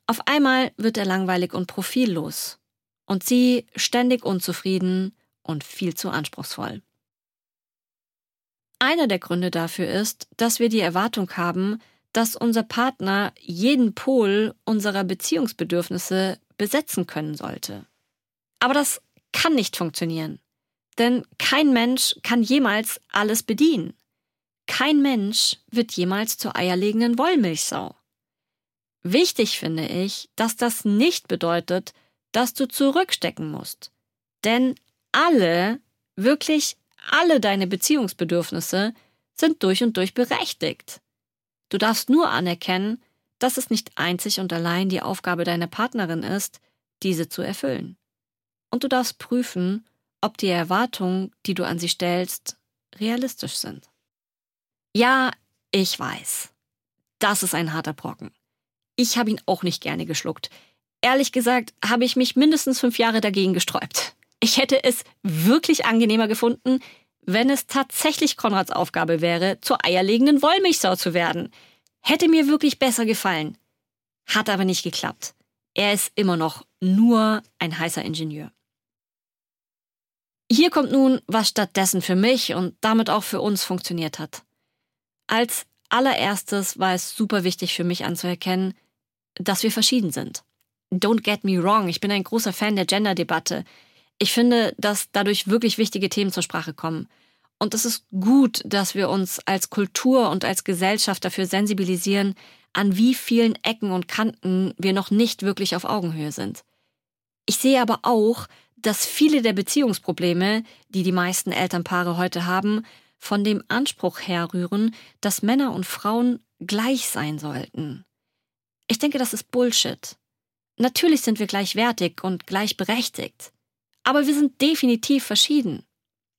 Auf einmal wird er langweilig und profillos und sie ständig unzufrieden und viel zu anspruchsvoll. Einer der Gründe dafür ist, dass wir die Erwartung haben, dass unser Partner jeden Pol unserer Beziehungsbedürfnisse besetzen können sollte. Aber das kann nicht funktionieren, denn kein Mensch kann jemals alles bedienen. Kein Mensch wird jemals zur eierlegenden Wollmilchsau. Wichtig finde ich, dass das nicht bedeutet, dass du zurückstecken musst. Denn wirklich alle deine Beziehungsbedürfnisse sind durch und durch berechtigt. Du darfst nur anerkennen, dass es nicht einzig und allein die Aufgabe deiner Partnerin ist, diese zu erfüllen. Und du darfst prüfen, ob die Erwartungen, die du an sie stellst, realistisch sind. Ja, ich weiß. Das ist ein harter Brocken. Ich habe ihn auch nicht gerne geschluckt. Ehrlich gesagt habe ich mich mindestens 5 Jahre dagegen gesträubt. Ich hätte es wirklich angenehmer gefunden, wenn es tatsächlich Konrads Aufgabe wäre, zur eierlegenden Wollmilchsau zu werden. Hätte mir wirklich besser gefallen. Hat aber nicht geklappt. Er ist immer noch nur ein heißer Ingenieur. Hier kommt nun, was stattdessen für mich und damit auch für uns funktioniert hat. Als allererstes war es super wichtig für mich anzuerkennen, dass wir verschieden sind. Don't get me wrong, ich bin ein großer Fan der Gender-Debatte. Ich finde, dass dadurch wirklich wichtige Themen zur Sprache kommen. Und es ist gut, dass wir uns als Kultur und als Gesellschaft dafür sensibilisieren, an wie vielen Ecken und Kanten wir noch nicht wirklich auf Augenhöhe sind. Ich sehe aber auch, dass viele der Beziehungsprobleme, die die meisten Elternpaare heute haben, von dem Anspruch herrühren, dass Männer und Frauen gleich sein sollten. Ich denke, das ist Bullshit. Natürlich sind wir gleichwertig und gleichberechtigt. Aber wir sind definitiv verschieden.